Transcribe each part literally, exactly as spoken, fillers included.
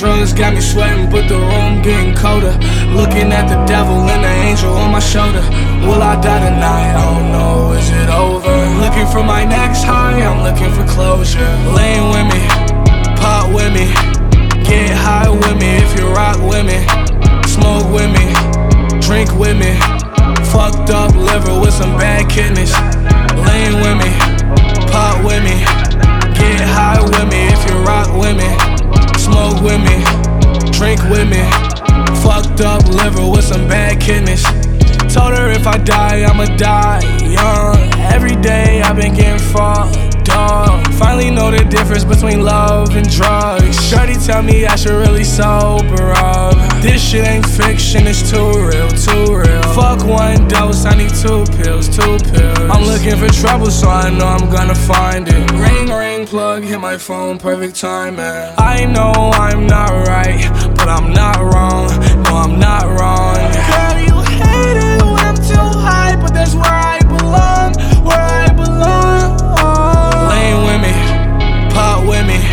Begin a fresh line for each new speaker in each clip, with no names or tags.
Drugs got me sweating, but the room getting colder. Looking at the devil and the angel on my shoulder. Will I die tonight? I don't know, is it over? Looking for my next high, I'm looking for closure. Lean with me, pop with me, get high with me if you rock with me. Smoke with me, drink with me, fucked up liver with some bad kidneys. Lean with me, pop with me, get high with me if you rock with me. Smoke with me, drink with me, fucked up liver with some bad kidneys. Told her if I die, I'ma die young. Every day I've been getting fucked up. Finally know the difference between love and drugs. Shorty tell me I should really sober up. This shit ain't fiction, it's too real, too real. Fuck one dose, I need two pills, two pills. I'm looking for trouble, so I know I'm gonna find it. Ring, ring, plug, hit my phone, perfect timing. I know I'm not right, but I'm not wrong. No, I'm not wrong. Girl, you hate it when I'm too high, but that's where I belong, where I belong. Lean with me, pop with me,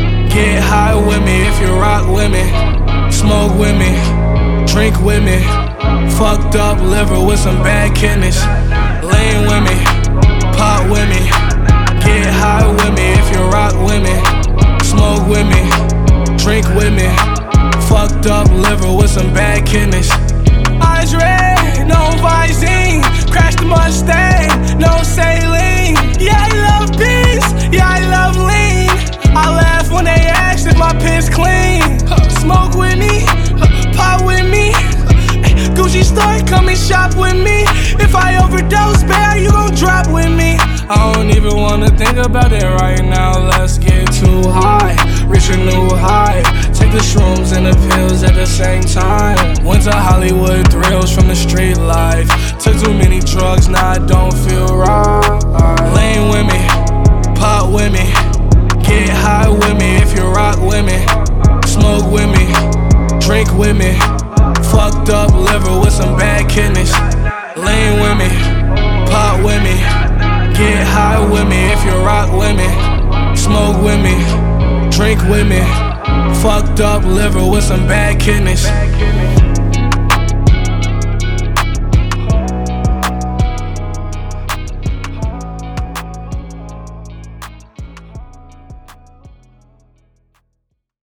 get high with me if you rock with me. Smoke with me, drink with me, fucked up liver with some bad kidneys. Lean with me, pop with me, get high with me if you rock with me. Smoke with me, drink with me, fucked up liver with some bad kidneys. Eyes red, no Visine, crashed the Mustang, no saline. Yeah, I love peace, yeah, I love lean. I laugh when they ask if my piss clean. Smoke with me, pop with me, Gucci store, come and shop with me. If I overdose, babe, you gon' drop with me. I don't even wanna think about it right now. Let's get too high, reach a new height. Take the shrooms and the pills at the same time. Went to Hollywood thrills from the street life. Took too many drugs, now I don't feel right. Lean with me, pop with me, get high with me if you rock with me. Smoke with me, drink with me, fucked up liver with some bad kidneys. Lean with me, pop with me, get high with me if you rock with me. Smoke with me, drink with me, fucked up liver with some bad kidneys.